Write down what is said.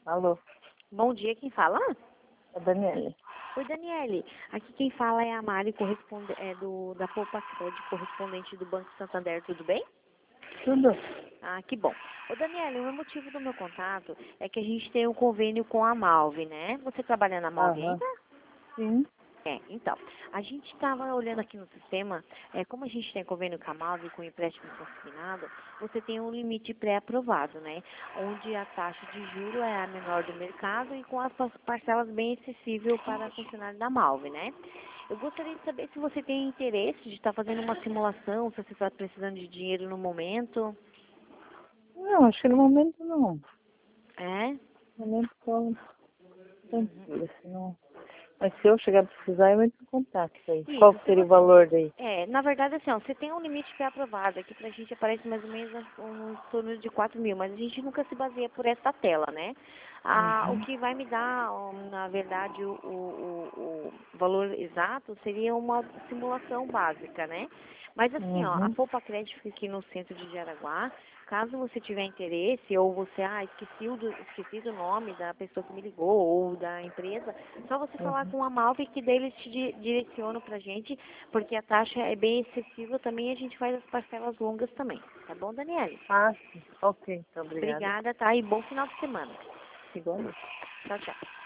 Alô, Bom dia, quem fala? é a Daniele. Oi, Daniele. Aqui quem fala é a Mari, da Poupa Crédito, correspondente do Banco Santander, tudo bem? Tudo? Ah, que bom. Ô, Daniele, o motivo do meu contato é que a gente tem um convênio com a Malve, né? Você trabalha na Malve Aham. ainda? Sim. Então, a gente estava olhando aqui no sistema, como a gente tem convênio com a Malve, com empréstimo consignado, você tem um limite pré-aprovado, né? Onde a taxa de juro é a menor do mercado e com as parcelas bem acessível para funcionário da Malve, né? Eu gostaria de saber se você tem interesse de estar fazendo uma simulação, se você está precisando de dinheiro no momento. Não, acho que no momento não. É? No momento tô tranquilo, assim, não. Mas se eu chegar a precisar, eu entro em contato aí. Qual Isso, se seria o você... valor daí? Na verdade, assim, ó, você tem um limite pré-aprovado. Aqui pra gente aparece mais ou menos em torno de 4 mil, mas a gente nunca se baseia por essa tela, né? O Uhum. que vai me dar, na verdade, o valor exato seria uma simulação básica, né? Mas assim, ó, a Uhum. Poupa Crédito fica aqui no centro de Jaraguá. Caso você tiver interesse, ou você, esqueci do nome da pessoa que me ligou, ou da empresa, só você falar Uhum. com a Malve que daí eles te direcionam pra gente, porque a taxa é bem excessiva também e a gente faz as parcelas longas também. Tá bom, Daniele? Ah, sim. Ok, então, obrigada. Obrigada, tá? E bom final de semana. Igualmente. Tchau, tchau.